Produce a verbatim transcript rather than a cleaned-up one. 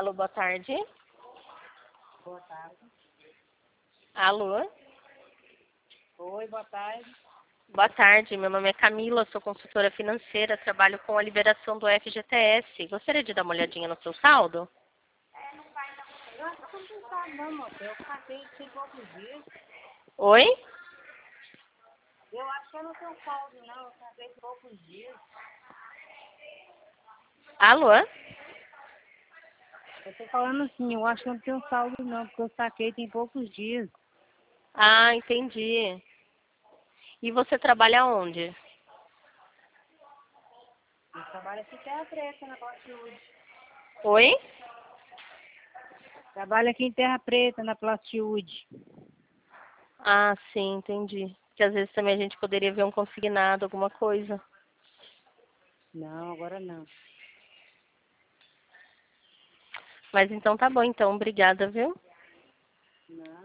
Alô, boa tarde. Boa tarde. Alô? Oi, boa tarde. Boa tarde, meu nome é Camila, sou consultora financeira, trabalho com a liberação do F G T S. Gostaria de dar uma olhadinha no seu saldo? Eu acho que eu não tenho saldo não, moça. Eu passei tem poucos dias. Oi? Eu acho que eu não tenho saldo não, eu passei poucos dias. Alô? Eu tô falando assim, eu acho que eu não tenho saldo não, porque eu saquei tem poucos dias. Ah, entendi. E você trabalha onde? Eu trabalho aqui em Terra Preta, na Plastiúde. Oi? Trabalho aqui em Terra Preta, na Plastiúde. Ah, sim, entendi. Porque às vezes também a gente poderia ver um consignado, alguma coisa. Não, agora não. Mas então tá bom, então. Obrigada, viu? Não.